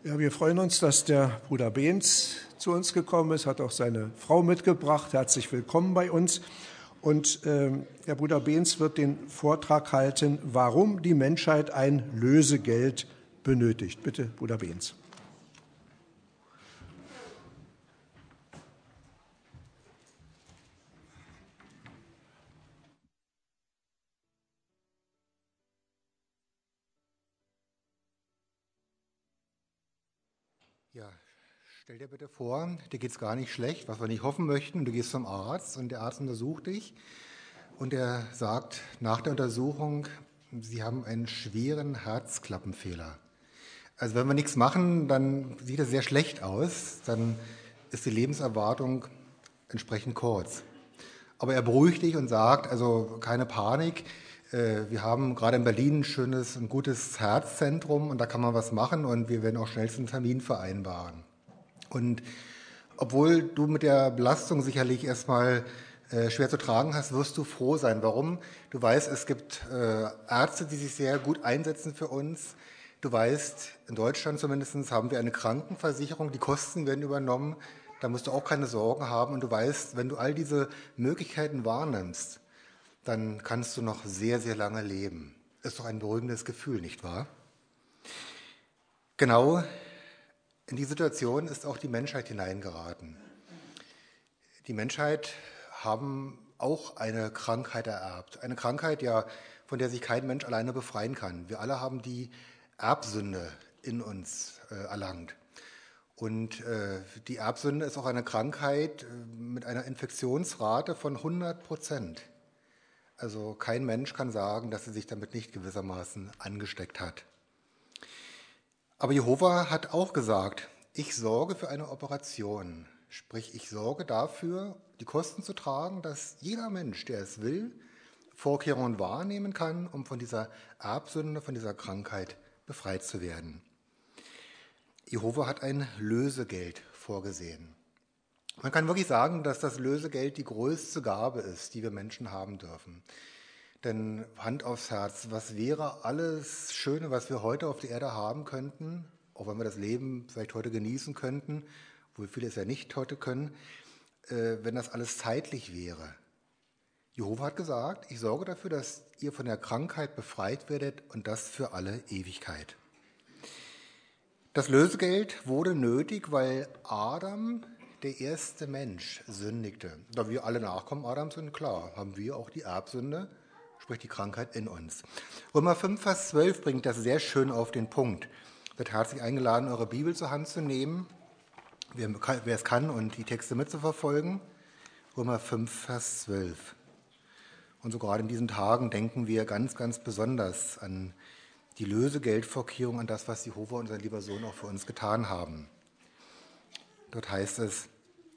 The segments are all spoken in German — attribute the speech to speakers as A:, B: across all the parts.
A: Ja, wir freuen uns, dass der Bruder Behnz zu uns gekommen ist, hat auch seine Frau mitgebracht. Herzlich willkommen bei uns. Und der Bruder Behnz wird den Vortrag halten, warum die Menschheit ein Lösegeld benötigt. Bitte, Bruder Behnz.
B: Ja, stell dir bitte vor, dir geht es gar nicht schlecht, was wir nicht hoffen möchten, und du gehst zum Arzt und der Arzt untersucht dich und er sagt nach der Untersuchung, Sie haben einen schweren Herzklappenfehler. Also wenn wir nichts machen, dann sieht es sehr schlecht aus, dann ist die Lebenserwartung entsprechend kurz. Aber er beruhigt dich und sagt, also keine Panik, wir haben gerade in Berlin ein schönes und gutes Herzzentrum und da kann man was machen und wir werden auch schnellstens einen Termin vereinbaren. Und obwohl du mit der Belastung sicherlich erstmal schwer zu tragen hast, wirst du froh sein. Warum? Du weißt, es gibt Ärzte, die sich sehr gut einsetzen für uns. Du weißt, in Deutschland zumindest haben wir eine Krankenversicherung, die Kosten werden übernommen. Da musst du auch keine Sorgen haben. Und du weißt, wenn du all diese Möglichkeiten wahrnimmst, dann kannst du noch sehr, sehr lange leben. Ist doch ein beruhigendes Gefühl, nicht wahr? Genau in die Situation ist auch die Menschheit hineingeraten. Die Menschheit haben auch eine Krankheit ererbt. Eine Krankheit, ja, von der sich kein Mensch alleine befreien kann. Wir alle haben die Erbsünde in uns erlangt. Und die Erbsünde ist auch eine Krankheit mit einer Infektionsrate von 100%. Also kein Mensch kann sagen, dass er sich damit nicht gewissermaßen angesteckt hat. Aber Jehova hat auch gesagt, ich sorge für eine Operation. Sprich, ich sorge dafür, die Kosten zu tragen, dass jeder Mensch, der es will, Vorkehrungen wahrnehmen kann, um von dieser Erbsünde, von dieser Krankheit befreit zu werden. Jehova hat ein Lösegeld vorgesehen. Man kann wirklich sagen, dass das Lösegeld die größte Gabe ist, die wir Menschen haben dürfen. Denn Hand aufs Herz, was wäre alles Schöne, was wir heute auf der Erde haben könnten, auch wenn wir das Leben vielleicht heute genießen könnten, wo viele es ja nicht heute können, wenn das alles zeitlich wäre. Jehova hat gesagt, ich sorge dafür, dass ihr von der Krankheit befreit werdet und das für alle Ewigkeit. Das Lösegeld wurde nötig, weil Adam, der erste Mensch, sündigte. Da wir alle Nachkommen Adams sind, klar, haben wir auch die Erbsünde, sprich die Krankheit in uns. Römer 5, Vers 12 bringt das sehr schön auf den Punkt. Wird herzlich eingeladen, eure Bibel zur Hand zu nehmen, wer es kann, und die Texte mitzuverfolgen. Römer 5, Vers 12. Und so gerade in diesen Tagen denken wir ganz, ganz besonders an die Lösegeldvorkehrung, an das, was Jehova und sein lieber Sohn auch für uns getan haben. Dort heißt es,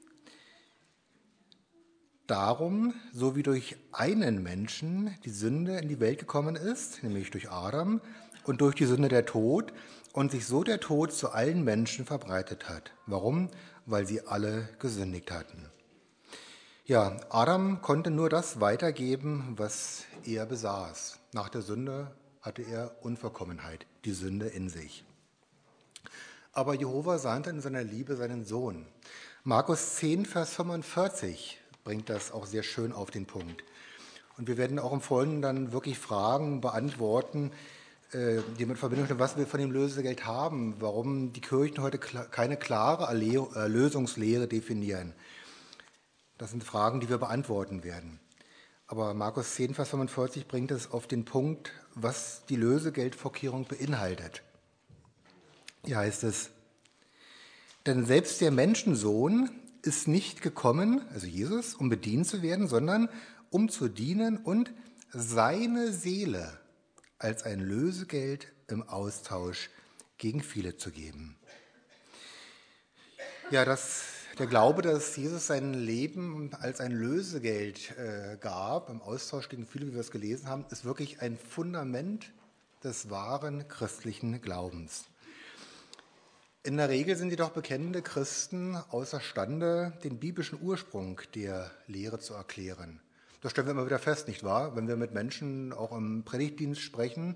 B: darum, so wie durch einen Menschen die Sünde in die Welt gekommen ist, nämlich durch Adam, und durch die Sünde der Tod, und sich so der Tod zu allen Menschen verbreitet hat. Warum? Weil sie alle gesündigt hatten. Ja, Adam konnte nur das weitergeben, was er besaß. Nach der Sünde hatte er Unvollkommenheit, die Sünde in sich. Aber Jehova sandte in seiner Liebe seinen Sohn. Markus 10, Vers 45 bringt das auch sehr schön auf den Punkt. Und wir werden auch im Folgenden dann wirklich Fragen beantworten, die mit Verbindung stehen, was wir von dem Lösegeld haben, warum die Kirchen heute keine klare Erlösungslehre definieren. Das sind Fragen, die wir beantworten werden. Aber Markus 10, Vers 45 bringt es auf den Punkt, was die Lösegeldvorkehrung beinhaltet. Hier heißt es, denn selbst der Menschensohn ist nicht gekommen, also Jesus, um bedient zu werden, sondern um zu dienen und seine Seele als ein Lösegeld im Austausch gegen viele zu geben. Ja, der Glaube, dass Jesus sein Leben als ein Lösegeld gab, im Austausch gegen viele, wie wir es gelesen haben, ist wirklich ein Fundament des wahren christlichen Glaubens. In der Regel sind jedoch bekennende Christen außerstande, den biblischen Ursprung der Lehre zu erklären. Das stellen wir immer wieder fest, nicht wahr? Wenn wir mit Menschen auch im Predigtdienst sprechen,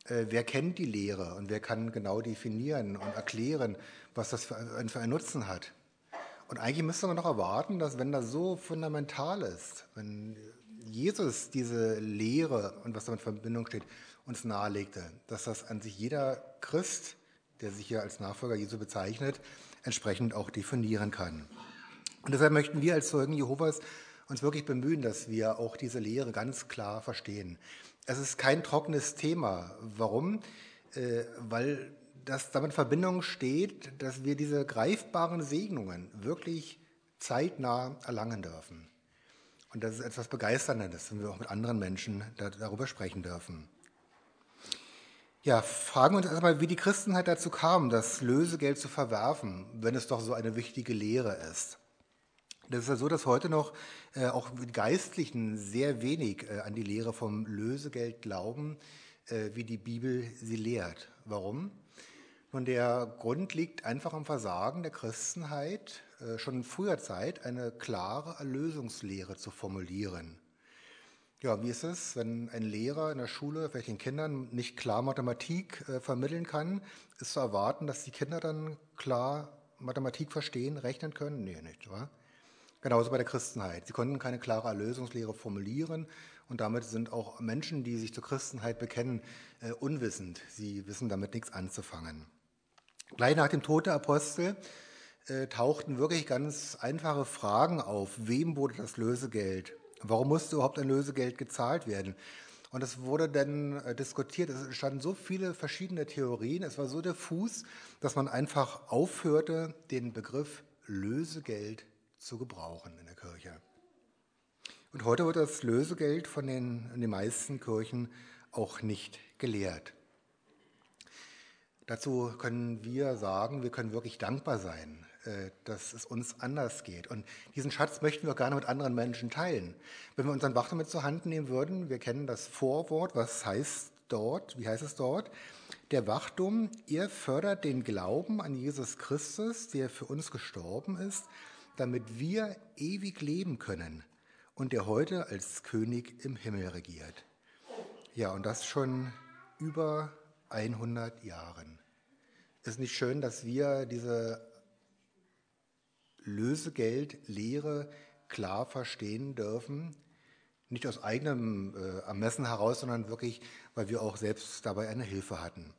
B: Wer kennt die Lehre und wer kann genau definieren und erklären, was das für einen Nutzen hat? Und eigentlich müsste man doch erwarten, dass wenn das so fundamental ist, wenn Jesus diese Lehre und was damit in Verbindung steht, uns nahelegte, dass das an sich jeder Christ, der sich hier als Nachfolger Jesu bezeichnet, entsprechend auch definieren kann. Und deshalb möchten wir als Zeugen Jehovas uns wirklich bemühen, dass wir auch diese Lehre ganz klar verstehen. Es ist kein trockenes Thema. Warum? Weil das damit in Verbindung steht, dass wir diese greifbaren Segnungen wirklich zeitnah erlangen dürfen. Und das ist etwas Begeisterndes, wenn wir auch mit anderen Menschen darüber sprechen dürfen. Ja, fragen wir uns erstmal, wie die Christenheit dazu kam, das Lösegeld zu verwerfen, wenn es doch so eine wichtige Lehre ist. Das ist ja so, dass heute noch auch die Geistlichen sehr wenig an die Lehre vom Lösegeld glauben, wie die Bibel sie lehrt. Warum? Nun, der Grund liegt einfach am Versagen der Christenheit, schon in früher Zeit eine klare Erlösungslehre zu formulieren. Ja, wie ist es, wenn ein Lehrer in der Schule vielleicht den Kindern nicht klar Mathematik vermitteln kann, ist zu erwarten, dass die Kinder dann klar Mathematik verstehen, rechnen können? Nee, nicht, wahr? Genauso bei der Christenheit. Sie konnten keine klare Erlösungslehre formulieren und damit sind auch Menschen, die sich zur Christenheit bekennen, unwissend. Sie wissen damit nichts anzufangen. Gleich nach dem Tod der Apostel tauchten wirklich ganz einfache Fragen auf. Wem wurde das Lösegeld? Warum musste überhaupt ein Lösegeld gezahlt werden? Und es wurde dann diskutiert. Es entstanden so viele verschiedene Theorien. Es war so diffus, dass man einfach aufhörte, den Begriff Lösegeld zu gebrauchen in der Kirche. Und heute wird das Lösegeld in den meisten Kirchen auch nicht gelehrt. Dazu können wir sagen, wir können wirklich dankbar sein, dass es uns anders geht. Und diesen Schatz möchten wir auch gerne mit anderen Menschen teilen. Wenn wir unseren Wachtum mit zur Hand nehmen würden, wir kennen das Vorwort, was heißt dort, wie heißt es dort? Der Wachtum, ihr fördert den Glauben an Jesus Christus, der für uns gestorben ist, damit wir ewig leben können und der heute als König im Himmel regiert. Ja, und das schon über 100 Jahren. Ist nicht schön, dass wir diese Lösegeldlehre klar verstehen dürfen, nicht aus eigenem Ermessen heraus, sondern wirklich, weil wir auch selbst dabei eine Hilfe hatten.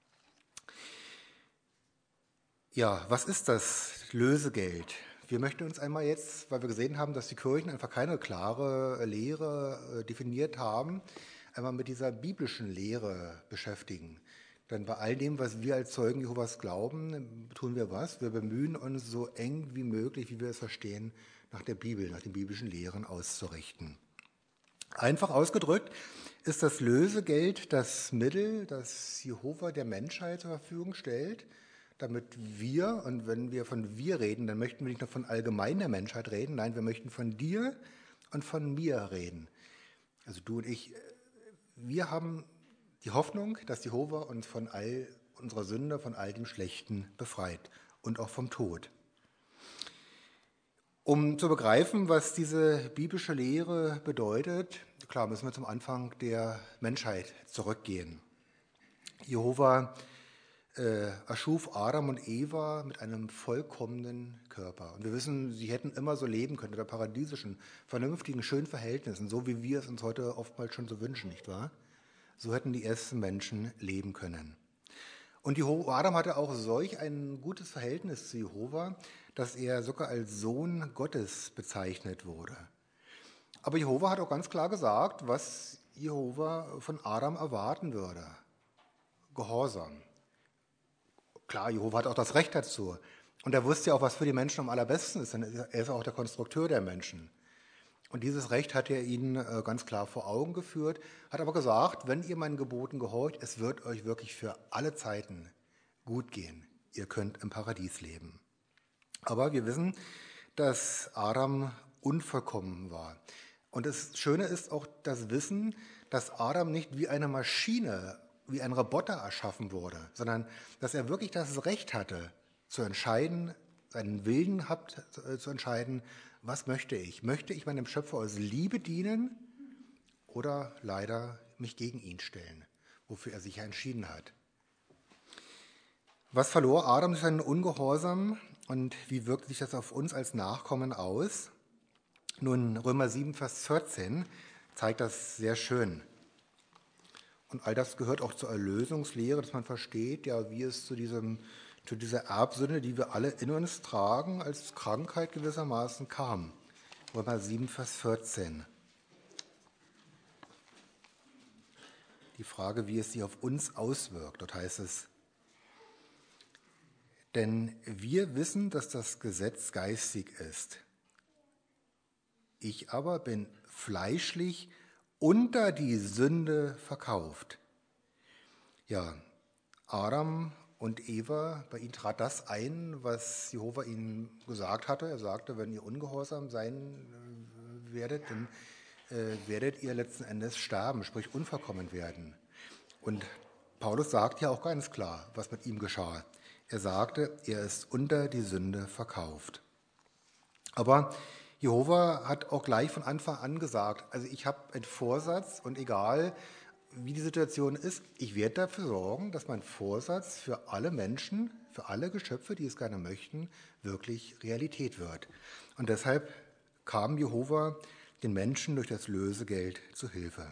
B: Ja, was ist das Lösegeld? Wir möchten uns einmal jetzt, weil wir gesehen haben, dass die Kirchen einfach keine klare Lehre definiert haben, einmal mit dieser biblischen Lehre beschäftigen. Denn bei all dem, was wir als Zeugen Jehovas glauben, tun wir was? Wir bemühen uns, so eng wie möglich, wie wir es verstehen, nach der Bibel, nach den biblischen Lehren auszurichten. Einfach ausgedrückt ist das Lösegeld das Mittel, das Jehova der Menschheit zur Verfügung stellt, damit wir, und wenn wir von wir reden, dann möchten wir nicht nur von allgemein der Menschheit reden, nein, wir möchten von dir und von mir reden. Also du und ich, wir haben die Hoffnung, dass Jehova uns von all unserer Sünde, von all dem Schlechten befreit und auch vom Tod. Um zu begreifen, was diese biblische Lehre bedeutet, klar, müssen wir zum Anfang der Menschheit zurückgehen. Jehova erschuf Adam und Eva mit einem vollkommenen Körper. Und wir wissen, sie hätten immer so leben können, unter paradiesischen, vernünftigen, schönen Verhältnissen, so wie wir es uns heute oftmals schon so wünschen, nicht wahr? So hätten die ersten Menschen leben können. Und Adam hatte auch solch ein gutes Verhältnis zu Jehova, dass er sogar als Sohn Gottes bezeichnet wurde. Aber Jehova hat auch ganz klar gesagt, was Jehova von Adam erwarten würde. Gehorsam. Klar, Jehova hat auch das Recht dazu. Und er wusste ja auch, was für die Menschen am allerbesten ist, denn er ist auch der Konstrukteur der Menschen. Und dieses Recht hat er ihnen ganz klar vor Augen geführt, hat aber gesagt, wenn ihr meinen Geboten gehorcht, es wird euch wirklich für alle Zeiten gut gehen. Ihr könnt im Paradies leben. Aber wir wissen, dass Adam unvollkommen war. Und das Schöne ist auch das Wissen, dass Adam nicht wie eine Maschine, wie ein Roboter erschaffen wurde, sondern dass er wirklich das Recht hatte, zu entscheiden, seinen Willen hat, zu entscheiden, was möchte ich? Möchte ich meinem Schöpfer aus Liebe dienen oder leider mich gegen ihn stellen? wofür er sich ja entschieden hat. Was verlor Adam durch seinen Ungehorsam und wie wirkt sich das auf uns als Nachkommen aus? Nun, Römer 7, Vers 14 zeigt das sehr schön. Und all das gehört auch zur Erlösungslehre, dass man versteht, ja, wie es zu dieser Erbsünde, die wir alle in uns tragen, als Krankheit gewissermaßen kam. Römer 7, Vers 14. Die Frage, wie es sich auf uns auswirkt. Dort heißt es, denn wir wissen, dass das Gesetz geistig ist. Ich aber bin fleischlich unter die Sünde verkauft. Ja, Adam und Eva, bei ihnen trat das ein, was Jehova ihnen gesagt hatte. Er sagte, wenn ihr ungehorsam sein werdet, dann werdet ihr letzten Endes sterben, sprich unvollkommen werden. Und Paulus sagt ja auch ganz klar, was mit ihm geschah. Er sagte, er ist unter die Sünde verkauft. Aber Jehova hat auch gleich von Anfang an gesagt, also ich habe einen Vorsatz und egal wie die Situation ist, ich werde dafür sorgen, dass mein Vorsatz für alle Menschen, für alle Geschöpfe, die es gerne möchten, wirklich Realität wird. Und deshalb kam Jehova den Menschen durch das Lösegeld zu Hilfe.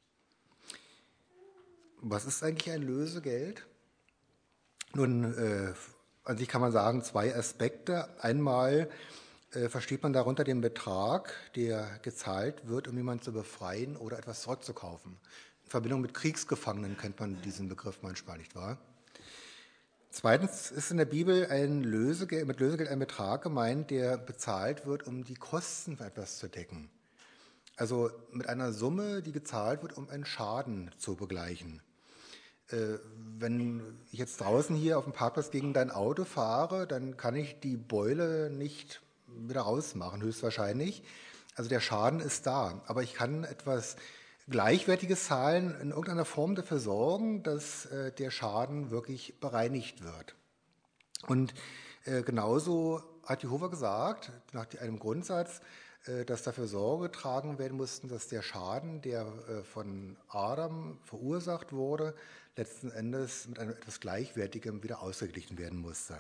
B: Was ist eigentlich ein Lösegeld? Nun, an sich kann man sagen, zwei Aspekte. Einmal versteht man darunter den Betrag, der gezahlt wird, um jemanden zu befreien oder etwas zurückzukaufen. In Verbindung mit Kriegsgefangenen kennt man diesen Begriff manchmal, nicht wahr? Zweitens ist in der Bibel mit Lösegeld ein Betrag gemeint, der bezahlt wird, um die Kosten für etwas zu decken. Also mit einer Summe, die gezahlt wird, um einen Schaden zu begleichen. Wenn ich jetzt draußen hier auf dem Parkplatz gegen dein Auto fahre, dann kann ich die Beule nicht wieder rausmachen, höchstwahrscheinlich. Also der Schaden ist da. Aber ich kann etwas Gleichwertiges zahlen, in irgendeiner Form dafür sorgen, dass der Schaden wirklich bereinigt wird. Und genauso hat Jehova gesagt, nach einem Grundsatz, dass dafür Sorge getragen werden musste, dass der Schaden, der von Adam verursacht wurde, letzten Endes mit einem etwas Gleichwertigem wieder ausgeglichen werden musste.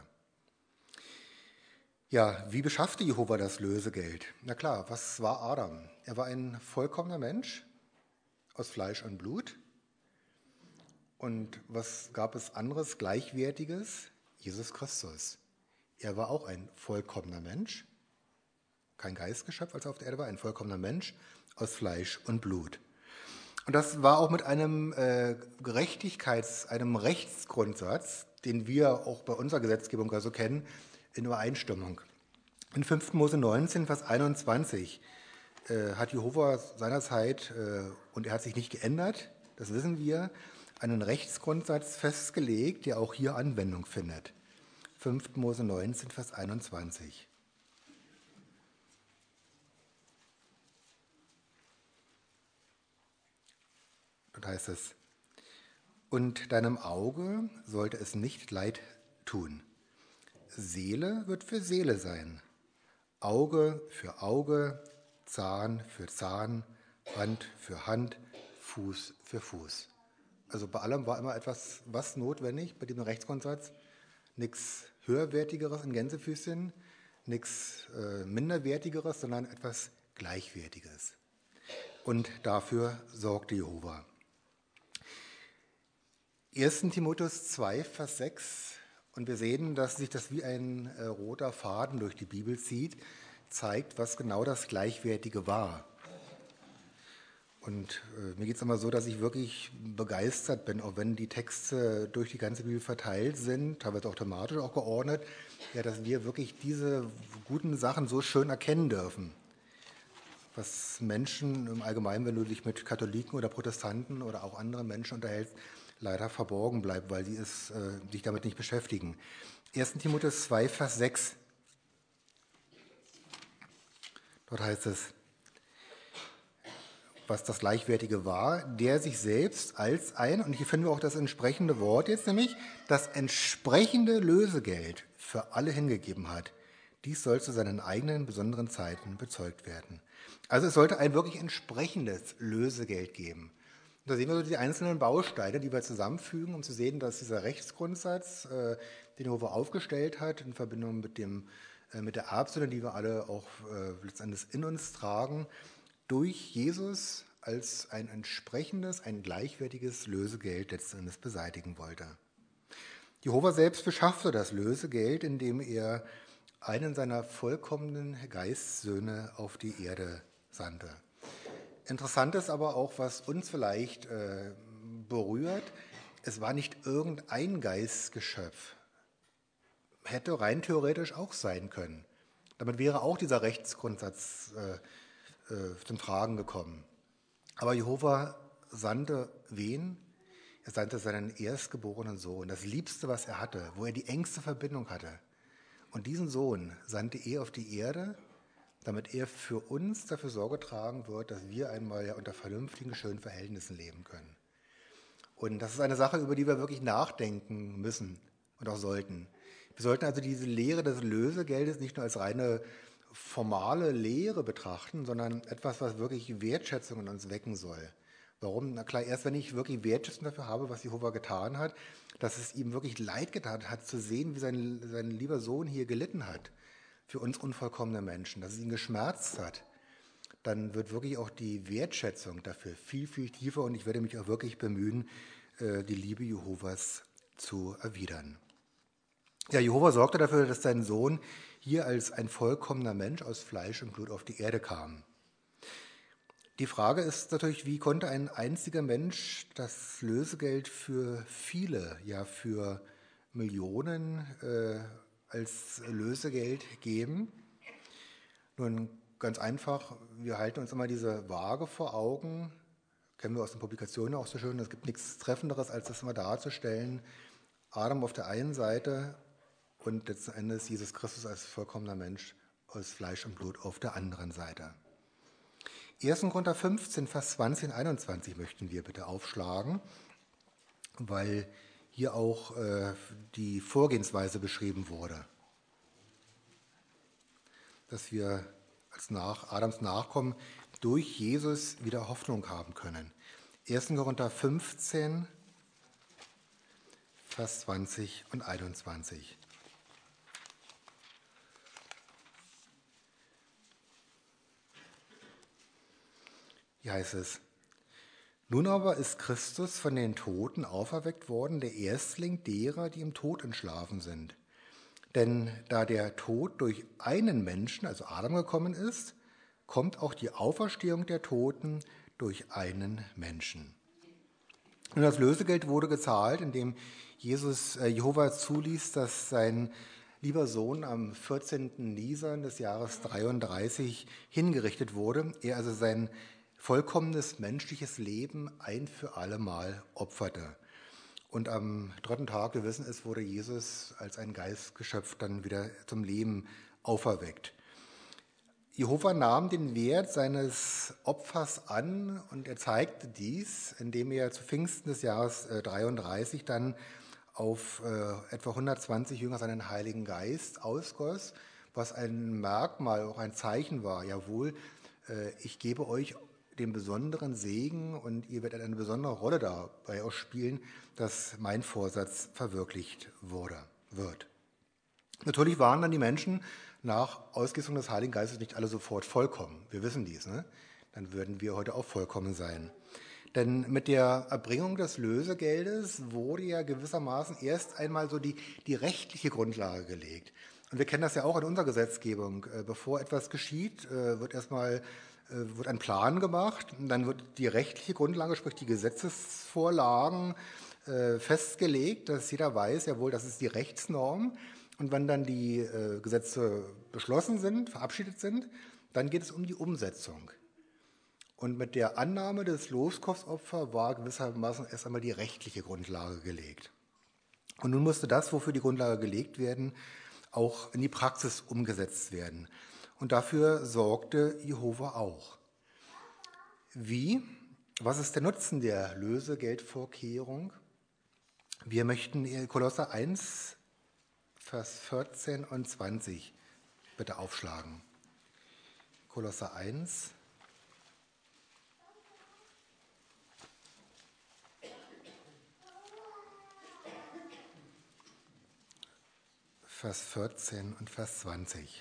B: Ja, wie beschaffte Jehova das Lösegeld? Na klar, was war Adam? Er war ein vollkommener Mensch aus Fleisch und Blut. Und was gab es anderes Gleichwertiges? Jesus Christus. Er war auch ein vollkommener Mensch, kein Geistgeschöpf, als er auf der Erde war, ein vollkommener Mensch aus Fleisch und Blut. Und das war auch mit einem einem Rechtsgrundsatz, den wir auch bei unserer Gesetzgebung also kennen, in Übereinstimmung. In 5. Mose 19, Vers 21 hat Jehova seinerzeit, und er hat sich nicht geändert, das wissen wir, einen Rechtsgrundsatz festgelegt, der auch hier Anwendung findet. 5. Mose 19, Vers 21. Dort heißt es, und deinem Auge sollte es nicht leid tun. Seele wird für Seele sein, Auge für Auge, Zahn für Zahn, Hand für Hand, Fuß für Fuß. Also bei allem war immer etwas was notwendig bei diesem Rechtsgrundsatz. Nichts Höherwertigeres in Gänsefüßchen, nichts Minderwertigeres, sondern etwas Gleichwertiges. Und dafür sorgte Jehova. 1. Timotheus 2, Vers 6, und wir sehen, dass sich das wie ein roter Faden durch die Bibel zieht, zeigt, was genau das Gleichwertige war. Und mir geht es immer so, dass ich wirklich begeistert bin, auch wenn die Texte durch die ganze Bibel verteilt sind, teilweise auch thematisch auch geordnet, ja, dass wir wirklich diese guten Sachen so schön erkennen dürfen. Was Menschen im Allgemeinen, wenn du dich mit Katholiken oder Protestanten oder auch anderen Menschen unterhältst, leider verborgen bleibt, weil sie sich damit nicht beschäftigen. 1. Timotheus 2, Vers 6. Dort heißt es, was das Gleichwertige war, der sich selbst als und hier finden wir auch das entsprechende Wort jetzt, nämlich das entsprechende Lösegeld für alle hingegeben hat. Dies soll zu seinen eigenen besonderen Zeiten bezeugt werden. Also es sollte ein wirklich entsprechendes Lösegeld geben. Da sehen wir so die einzelnen Bausteine, die wir zusammenfügen, um zu sehen, dass dieser Rechtsgrundsatz, den Jehova aufgestellt hat, in Verbindung mit der Erbsünde, die wir alle auch letztendlich in uns tragen, durch Jesus als ein entsprechendes, ein gleichwertiges Lösegeld letztendlich beseitigen wollte. Jehova selbst beschaffte das Lösegeld, indem er einen seiner vollkommenen Geistsöhne auf die Erde sandte. Interessant ist aber auch, was uns vielleicht berührt, es war nicht irgendein Geistgeschöpf. Hätte rein theoretisch auch sein können. Damit wäre auch dieser Rechtsgrundsatz zum Tragen gekommen. Aber Jehova sandte wen? Er sandte seinen erstgeborenen Sohn, das Liebste, was er hatte, wo er die engste Verbindung hatte. Und diesen Sohn sandte er auf die Erde, damit er für uns dafür Sorge tragen wird, dass wir einmal ja unter vernünftigen, schönen Verhältnissen leben können. Und das ist eine Sache, über die wir wirklich nachdenken müssen und auch sollten. Wir sollten also diese Lehre des Lösegeldes nicht nur als reine formale Lehre betrachten, sondern etwas, was wirklich Wertschätzung in uns wecken soll. Warum? Na klar, erst wenn ich wirklich Wertschätzung dafür habe, was Jehova getan hat, dass es ihm wirklich leid getan hat, zu sehen, wie sein lieber Sohn hier gelitten hat für uns unvollkommene Menschen, dass es ihn geschmerzt hat, dann wird wirklich auch die Wertschätzung dafür viel, viel tiefer und ich werde mich auch wirklich bemühen, die Liebe Jehovas zu erwidern. Ja, Jehova sorgte dafür, dass sein Sohn hier als ein vollkommener Mensch aus Fleisch und Blut auf die Erde kam. Die Frage ist natürlich, wie konnte ein einziger Mensch das Lösegeld für viele, ja für Millionen als Lösegeld geben? Nun, ganz einfach, wir halten uns immer diese Waage vor Augen, kennen wir aus den Publikationen auch so schön, es gibt nichts Treffenderes, als das mal darzustellen. Adam auf der einen Seite und letzten Endes Jesus Christus als vollkommener Mensch aus Fleisch und Blut auf der anderen Seite. 1. Korinther 15, Vers 20 und 21 möchten wir bitte aufschlagen, weil hier auch die Vorgehensweise beschrieben wurde, dass wir als Adams Nachkommen durch Jesus wieder Hoffnung haben können. 1. Korinther 15, Vers 20 und 21. Hier heißt es: Nun aber ist Christus von den Toten auferweckt worden, der Erstling derer, die im Tod entschlafen sind. Denn da der Tod durch einen Menschen, also Adam, gekommen ist, kommt auch die Auferstehung der Toten durch einen Menschen. Und das Lösegeld wurde gezahlt, indem Jehova zuließ, dass sein lieber Sohn am 14. Nisan des Jahres 33 hingerichtet wurde. Er also sein vollkommenes menschliches Leben ein für alle Mal opferte. Und am dritten Tag, wir wissen es, wurde Jesus als ein Geistgeschöpf dann wieder zum Leben auferweckt. Jehova nahm den Wert seines Opfers an und er zeigte dies, indem er zu Pfingsten des Jahres 33 dann auf etwa 120 Jünger seinen Heiligen Geist ausgoss, was ein Merkmal, auch ein Zeichen war. Jawohl, ich gebe euch den besonderen Segen und ihr werdet eine besondere Rolle dabei auch spielen, dass mein Vorsatz verwirklicht wird. Natürlich waren dann die Menschen nach Ausgießung des Heiligen Geistes nicht alle sofort vollkommen. Wir wissen dies, ne? Dann würden wir heute auch vollkommen sein. Denn mit der Erbringung des Lösegeldes wurde ja gewissermaßen erst einmal so die rechtliche Grundlage gelegt. Und wir kennen das ja auch in unserer Gesetzgebung. Bevor etwas geschieht, wird ein Plan gemacht, und dann wird die rechtliche Grundlage, sprich die Gesetzesvorlagen festgelegt, dass jeder weiß, jawohl, das ist die Rechtsnorm. Und wenn dann die Gesetze beschlossen sind, verabschiedet sind, dann geht es um die Umsetzung. Und mit der Annahme des Loskaufsopfers war gewissermaßen erst einmal die rechtliche Grundlage gelegt. Und nun musste das, wofür die Grundlage gelegt werden, auch in die Praxis umgesetzt werden. Und dafür sorgte Jehova auch. Wie? Was ist der Nutzen der Lösegeldvorkehrung? Wir möchten Kolosser 1, Vers 14 und 20 bitte aufschlagen. Kolosser 1, Vers 14 und Vers 20.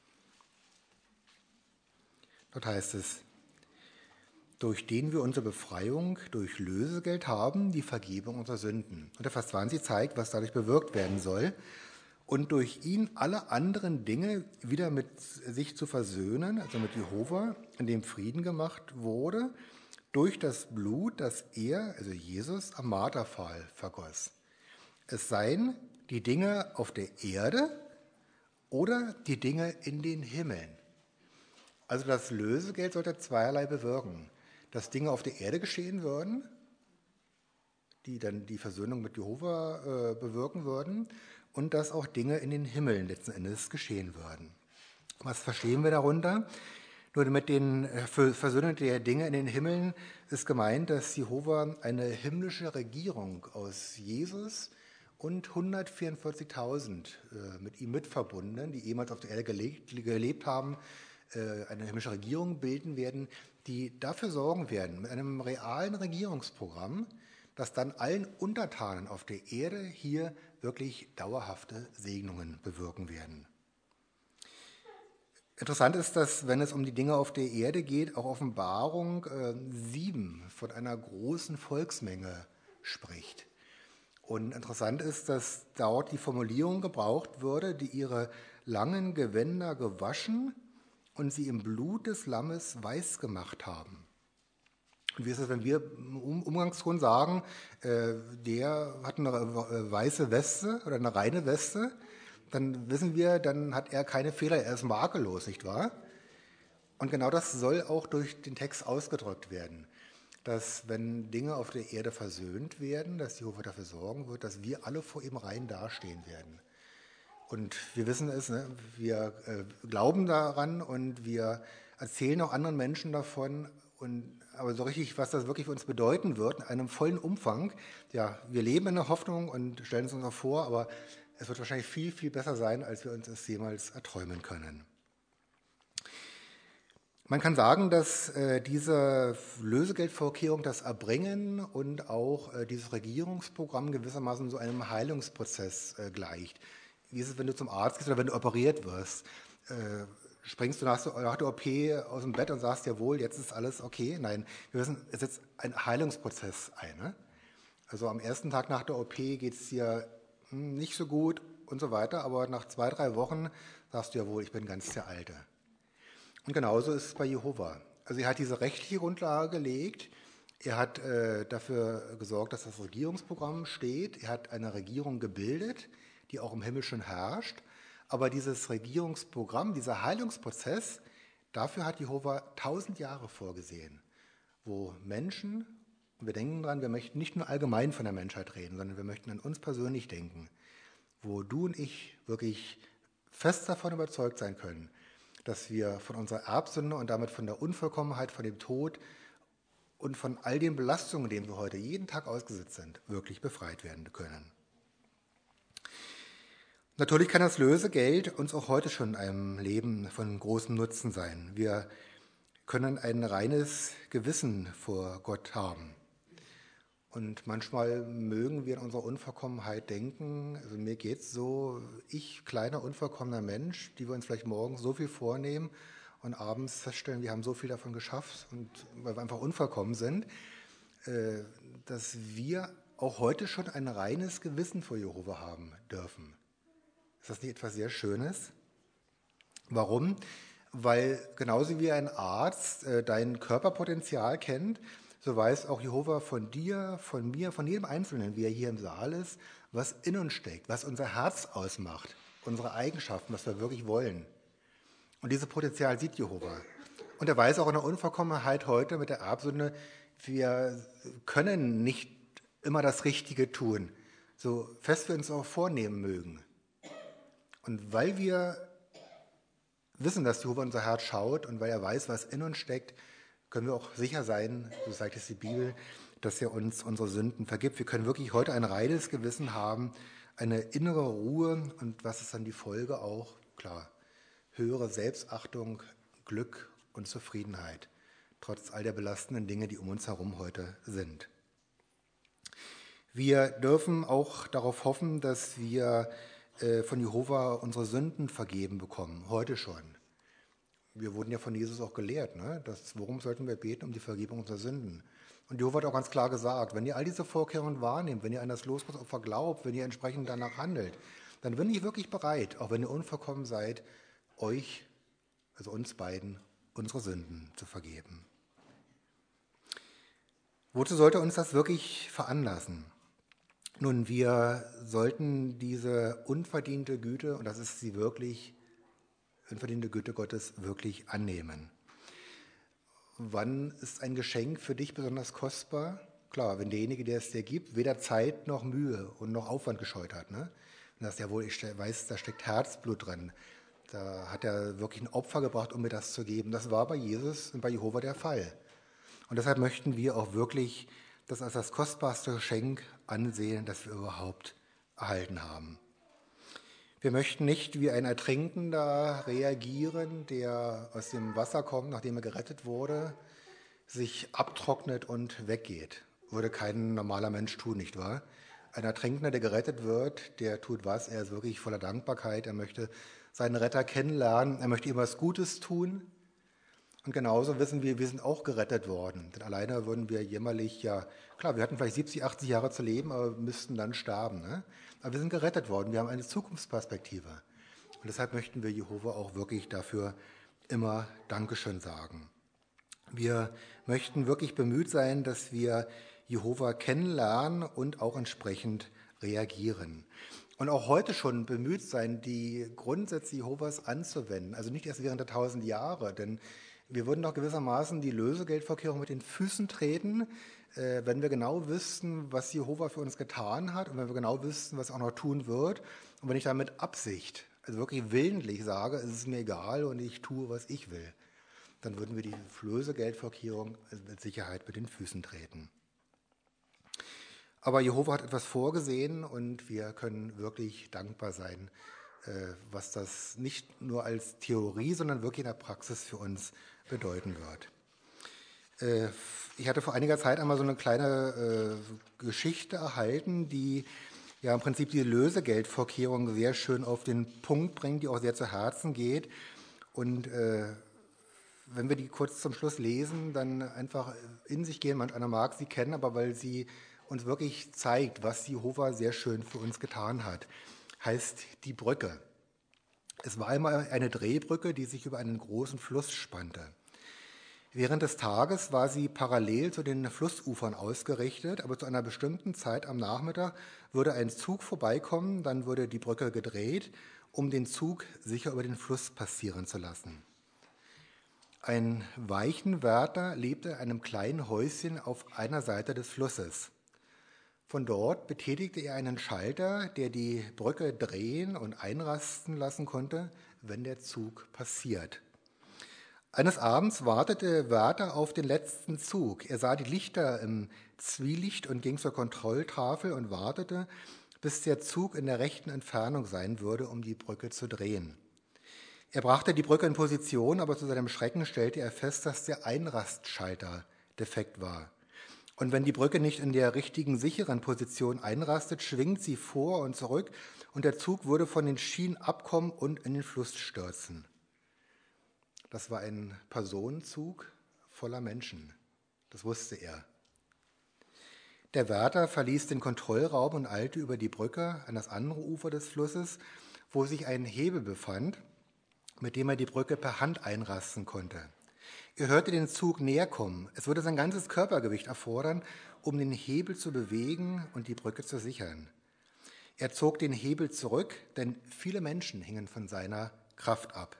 B: Dort heißt es, durch den wir unsere Befreiung durch Lösegeld haben, die Vergebung unserer Sünden. Und der Vers 20 zeigt, was dadurch bewirkt werden soll. Und durch ihn alle anderen Dinge wieder mit sich zu versöhnen, also mit Jehova, in dem Frieden gemacht wurde, durch das Blut, das er, also Jesus, am Marterpfahl vergoss. Es seien die Dinge auf der Erde oder die Dinge in den Himmeln. Also das Lösegeld sollte zweierlei bewirken. Dass Dinge auf der Erde geschehen würden, die dann die Versöhnung mit Jehova bewirken würden, und dass auch Dinge in den Himmeln letzten Endes geschehen würden. Was verstehen wir darunter? Nur mit den Versöhnung der Dinge in den Himmeln ist gemeint, dass Jehova eine himmlische Regierung aus Jesus und 144.000 mit ihm mitverbundenen, die ehemals auf der Erde gelebt haben, eine himmlische Regierung bilden werden, die dafür sorgen werden, mit einem realen Regierungsprogramm, dass dann allen Untertanen auf der Erde hier wirklich dauerhafte Segnungen bewirken werden. Interessant ist, dass, wenn es um die Dinge auf der Erde geht, auch Offenbarung 7 von einer großen Volksmenge spricht. Und interessant ist, dass dort die Formulierung gebraucht würde, die ihre langen Gewänder gewaschen und sie im Blut des Lammes weiß gemacht haben. Und wie ist es, wenn wir im Umgangston sagen, der hat eine weiße Weste oder eine reine Weste, dann wissen wir, dann hat er keine Fehler, er ist makellos, nicht wahr? Und genau das soll auch durch den Text ausgedrückt werden, dass wenn Dinge auf der Erde versöhnt werden, dass Jehova dafür sorgen wird, dass wir alle vor ihm rein dastehen werden. Und wir wissen es, ne? Wir glauben daran und wir erzählen auch anderen Menschen davon. Aber so richtig, was das wirklich für uns bedeuten wird, in einem vollen Umfang, ja, wir leben in der Hoffnung und stellen es uns noch vor, aber es wird wahrscheinlich viel, viel besser sein, als wir uns es jemals erträumen können. Man kann sagen, dass diese Lösegeldvorkehrung, das Erbringen und auch dieses Regierungsprogramm gewissermaßen so einem Heilungsprozess gleicht. Wie ist es, wenn du zum Arzt gehst oder wenn du operiert wirst? Springst du nach der OP aus dem Bett und sagst, jawohl, jetzt ist alles okay? Nein, wir wissen, es setzt ein Heilungsprozess ein. Ne? Also am ersten Tag nach der OP geht es dir nicht so gut und so weiter, aber nach 2-3 Wochen sagst du, jawohl, ich bin ganz der Alte. Und genauso ist es bei Jehova. Also er hat diese rechtliche Grundlage gelegt, er hat dafür gesorgt, dass das Regierungsprogramm steht, er hat eine Regierung gebildet, die auch im Himmel schon herrscht. Aber dieses Regierungsprogramm, dieser Heilungsprozess, dafür hat Jehova 1000 Jahre vorgesehen, wo Menschen, und wir denken dran, wir möchten nicht nur allgemein von der Menschheit reden, sondern wir möchten an uns persönlich denken, wo du und ich wirklich fest davon überzeugt sein können, dass wir von unserer Erbsünde und damit von der Unvollkommenheit, von dem Tod und von all den Belastungen, denen wir heute jeden Tag ausgesetzt sind, wirklich befreit werden können. Natürlich kann das Lösegeld uns auch heute schon in einem Leben von großem Nutzen sein. Wir können ein reines Gewissen vor Gott haben. Und manchmal mögen wir in unserer Unvollkommenheit denken, also mir geht es so, ich, kleiner, unvollkommener Mensch, die wir uns vielleicht morgens so viel vornehmen und abends feststellen, wir haben so viel davon geschafft, und weil wir einfach unvollkommen sind, dass wir auch heute schon ein reines Gewissen vor Jehova haben dürfen. Ist das nicht etwas sehr Schönes? Warum? Weil genauso wie ein Arzt dein Körperpotenzial kennt, so weiß auch Jehova von dir, von mir, von jedem Einzelnen, wie er hier im Saal ist, was in uns steckt, was unser Herz ausmacht, unsere Eigenschaften, was wir wirklich wollen. Und dieses Potenzial sieht Jehova. Und er weiß auch in der Unvollkommenheit heute mit der Erbsünde, wir können nicht immer das Richtige tun, so fest wir uns auch vornehmen mögen. Und weil wir wissen, dass Jehova unser Herz schaut und weil er weiß, was in uns steckt, können wir auch sicher sein, so sagt es die Bibel, dass er uns unsere Sünden vergibt. Wir können wirklich heute ein reines Gewissen haben, eine innere Ruhe, und was ist dann die Folge auch? Klar, höhere Selbstachtung, Glück und Zufriedenheit, trotz all der belastenden Dinge, die um uns herum heute sind. Wir dürfen auch darauf hoffen, dass wir von Jehova unsere Sünden vergeben bekommen, heute schon. Wir wurden ja von Jesus auch gelehrt, ne? Worum sollten wir beten? Um die Vergebung unserer Sünden. Und Jehova hat auch ganz klar gesagt, wenn ihr all diese Vorkehrungen wahrnehmt, wenn ihr an das Losopfer glaubt, wenn ihr entsprechend danach handelt, dann bin ich wirklich bereit, auch wenn ihr unvollkommen seid, euch, also uns beiden, unsere Sünden zu vergeben. Wozu sollte uns das wirklich veranlassen? Nun, wir sollten diese unverdiente Güte, und das ist sie wirklich, unverdiente Güte Gottes wirklich annehmen. Wann ist ein Geschenk für dich besonders kostbar? Klar, wenn derjenige, der es dir gibt, weder Zeit noch Mühe und noch Aufwand gescheut hat. Ne? Und das ist ja wohl, ich weiß, da steckt Herzblut drin. Da hat er wirklich ein Opfer gebracht, um mir das zu geben. Das war bei Jesus und bei Jehova der Fall. Und deshalb möchten wir auch wirklich das als das kostbarste Geschenk ansehen, das wir überhaupt erhalten haben. Wir möchten nicht wie ein Ertrinkender reagieren, der aus dem Wasser kommt, nachdem er gerettet wurde, sich abtrocknet und weggeht. Würde kein normaler Mensch tun, nicht wahr? Ein Ertrinkender, der gerettet wird, der tut was? Er ist wirklich voller Dankbarkeit. Er möchte seinen Retter kennenlernen. Er möchte ihm was Gutes tun. Und genauso wissen wir sind auch gerettet worden. Denn alleine würden wir jämmerlich, ja, klar, wir hatten vielleicht 70, 80 Jahre zu leben, aber müssten dann sterben. Ne? Aber wir sind gerettet worden. Wir haben eine Zukunftsperspektive. Und deshalb möchten wir Jehova auch wirklich dafür immer Dankeschön sagen. Wir möchten wirklich bemüht sein, dass wir Jehova kennenlernen und auch entsprechend reagieren. Und auch heute schon bemüht sein, die Grundsätze Jehovas anzuwenden. Also nicht erst während der 1000 Jahre, denn wir würden doch gewissermaßen die Lösegeldvorkehrung mit den Füßen treten, wenn wir genau wüssten, was Jehova für uns getan hat und wenn wir genau wüssten, was er auch noch tun wird. Und wenn ich da mit Absicht, also wirklich willentlich sage, es ist mir egal und ich tue, was ich will, dann würden wir die Lösegeldvorkehrung mit Sicherheit mit den Füßen treten. Aber Jehova hat etwas vorgesehen und wir können wirklich dankbar sein, was das nicht nur als Theorie, sondern wirklich in der Praxis für uns bedeuten wird. Ich hatte vor einiger Zeit einmal so eine kleine Geschichte erhalten, die ja im Prinzip die Lösegeldvorkehrung sehr schön auf den Punkt bringt, die auch sehr zu Herzen geht. Und wenn wir die kurz zum Schluss lesen, dann einfach in sich gehen. Manch einer mag sie kennen, aber weil sie uns wirklich zeigt, was Jehova sehr schön für uns getan hat, heißt die Brücke. Es war einmal eine Drehbrücke, die sich über einen großen Fluss spannte. Während des Tages war sie parallel zu den Flussufern ausgerichtet, aber zu einer bestimmten Zeit am Nachmittag würde ein Zug vorbeikommen, dann würde die Brücke gedreht, um den Zug sicher über den Fluss passieren zu lassen. Ein Weichenwärter lebte in einem kleinen Häuschen auf einer Seite des Flusses. Von dort betätigte er einen Schalter, der die Brücke drehen und einrasten lassen konnte, wenn der Zug passiert. Eines Abends wartete der Wärter auf den letzten Zug. Er sah die Lichter im Zwielicht und ging zur Kontrolltafel und wartete, bis der Zug in der rechten Entfernung sein würde, um die Brücke zu drehen. Er brachte die Brücke in Position, aber zu seinem Schrecken stellte er fest, dass der Einrastschalter defekt war. Und wenn die Brücke nicht in der richtigen, sicheren Position einrastet, schwingt sie vor und zurück und der Zug würde von den Schienen abkommen und in den Fluss stürzen. Das war ein Personenzug voller Menschen. Das wusste er. Der Wärter verließ den Kontrollraum und eilte über die Brücke an das andere Ufer des Flusses, wo sich ein Hebel befand, mit dem er die Brücke per Hand einrasten konnte. Er hörte den Zug näher kommen. Es würde sein ganzes Körpergewicht erfordern, um den Hebel zu bewegen und die Brücke zu sichern. Er zog den Hebel zurück, denn viele Menschen hingen von seiner Kraft ab.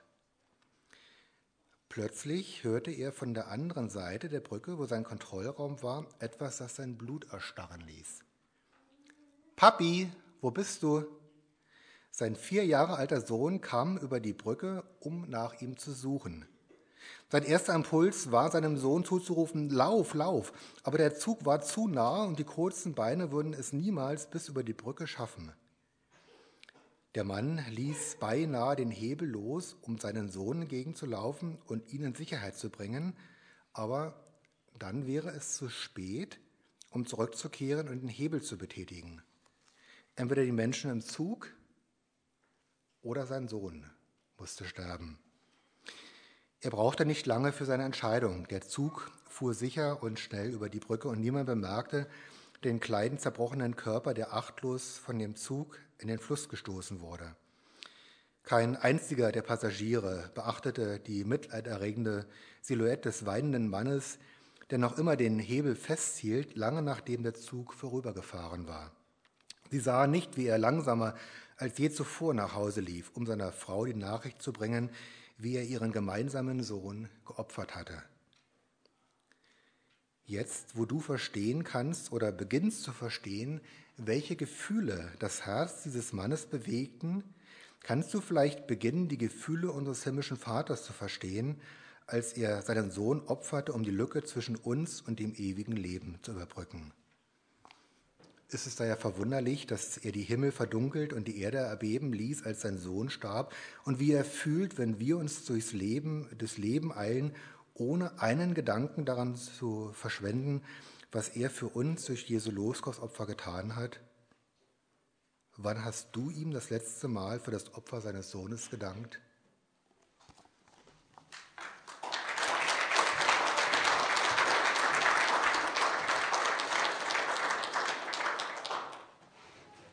B: Plötzlich hörte er von der anderen Seite der Brücke, wo sein Kontrollraum war, etwas, das sein Blut erstarren ließ. »Papi, wo bist du?« Sein 4 Jahre alter Sohn kam über die Brücke, um nach ihm zu suchen. Sein erster Impuls war, seinem Sohn zuzurufen, »Lauf, lauf!« Aber der Zug war zu nah und die kurzen Beine würden es niemals bis über die Brücke schaffen. Der Mann ließ beinahe den Hebel los, um seinen Sohn entgegenzulaufen und ihn in Sicherheit zu bringen, aber dann wäre es zu spät, um zurückzukehren und den Hebel zu betätigen. Entweder die Menschen im Zug oder sein Sohn musste sterben. Er brauchte nicht lange für seine Entscheidung. Der Zug fuhr sicher und schnell über die Brücke und niemand bemerkte den kleinen, zerbrochenen Körper, der achtlos von dem Zug in den Fluss gestoßen wurde. Kein einziger der Passagiere beachtete die mitleiderregende Silhouette des weinenden Mannes, der noch immer den Hebel festhielt, lange nachdem der Zug vorübergefahren war. Sie sahen nicht, wie er langsamer als je zuvor nach Hause lief, um seiner Frau die Nachricht zu bringen, wie er ihren gemeinsamen Sohn geopfert hatte. Jetzt, wo du verstehen kannst oder beginnst zu verstehen, welche Gefühle das Herz dieses Mannes bewegten, kannst du vielleicht beginnen, die Gefühle unseres himmlischen Vaters zu verstehen, als er seinen Sohn opferte, um die Lücke zwischen uns und dem ewigen Leben zu überbrücken. Ist es daher verwunderlich, dass er die Himmel verdunkelt und die Erde erbeben ließ, als sein Sohn starb, und wie er fühlt, wenn wir uns durchs Leben eilen, ohne einen Gedanken daran zu verschwenden, was er für uns durch Jesu Losgosopfer getan hat? Wann hast du ihm das letzte Mal für das Opfer seines Sohnes gedankt?